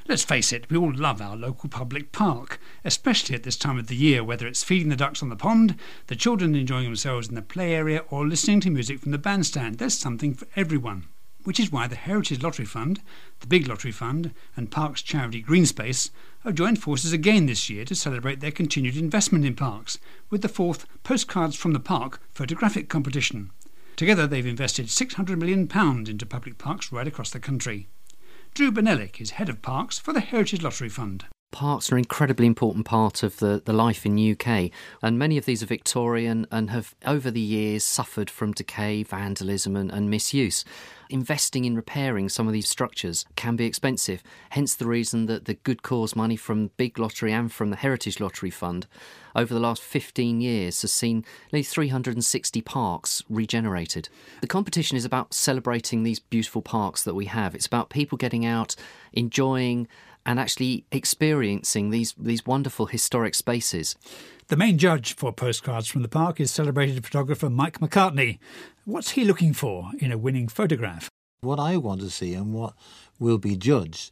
Let's face it, we all love our local public park, especially at this time of the year, whether it's feeding the ducks on the pond, the children enjoying themselves in the play area, or listening to music from the bandstand. There's something for everyone. Which is why the Heritage Lottery Fund, the Big Lottery Fund and Parks charity Greenspace have joined forces again this year to celebrate their continued investment in parks with the fourth Postcards from the Park photographic competition. Together they've invested £600 million into public parks right across the country. Drew Benellick is head of parks for the Heritage Lottery Fund. Parks are an incredibly important part of the life in UK, and many of these are Victorian and have over the years suffered from decay, vandalism and misuse. Investing in repairing some of these structures can be expensive, hence the reason that the good cause money from Big Lottery and from the Heritage Lottery Fund over the last 15 years has seen nearly 360 parks regenerated. The competition is about celebrating these beautiful parks that we have. It's about people getting out, enjoying and actually experiencing these wonderful historic spaces. The main judge for Postcards from the Park is celebrated photographer Mike McCartney. What's he looking for in a winning photograph? What I want to see and what will be judged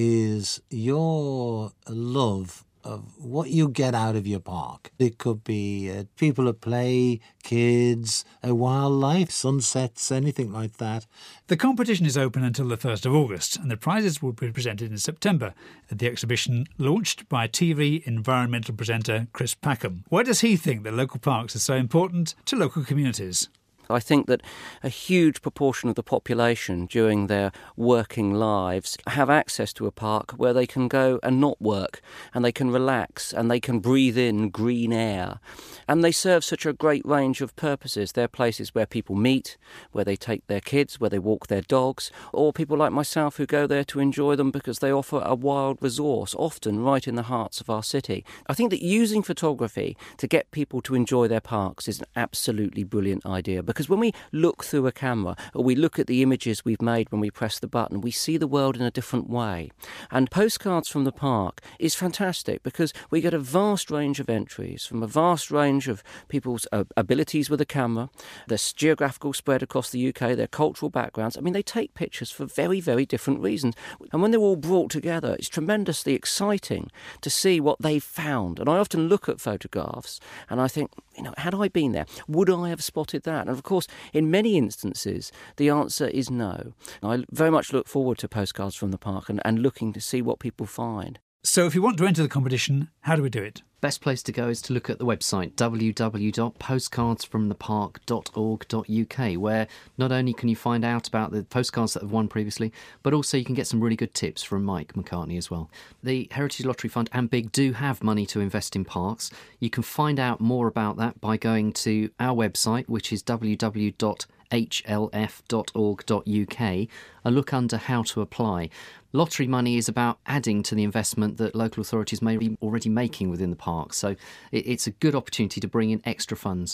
is your love of what you get out of your park. It could be people at play, kids, wildlife, sunsets, anything like that. The competition is open until the 1st of August and the prizes will be presented in September at the exhibition launched by TV environmental presenter Chris Packham. Why does he think that local parks are so important to local communities? I think that a huge proportion of the population during their working lives have access to a park where they can go and not work, and they can relax, and they can breathe in green air. And they serve such a great range of purposes. They're places where people meet, where they take their kids, where they walk their dogs, or people like myself who go there to enjoy them because they offer a wild resource, often right in the hearts of our city. I think that using photography to get people to enjoy their parks is an absolutely brilliant idea, because when we look through a camera or we look at the images we've made when we press the button, we see the world in a different way. And Postcards from the Park is fantastic because we get a vast range of entries from a vast range of people's abilities with a camera, their geographical spread across the UK, their cultural backgrounds. I mean, they take pictures for very, very different reasons. And when they're all brought together, it's tremendously exciting to see what they've found. And I often look at photographs and I think, had I been there, would I have spotted that? And of course, in many instances, the answer is no. I very much look forward to Postcards from the Park and looking to see what people find. So if you want to enter the competition, how do we do it? Best place to go is to look at the website www.postcardsfromthepark.org.uk, where not only can you find out about the postcards that have won previously, but also you can get some really good tips from Mike McCartney as well. The Heritage Lottery Fund and Big do have money to invest in parks. You can find out more about that by going to our website, which is www.hlf.org.uk, and look under how to apply. Lottery money is about adding to the investment that local authorities may be already making within the park, so it's a good opportunity to bring in extra funds.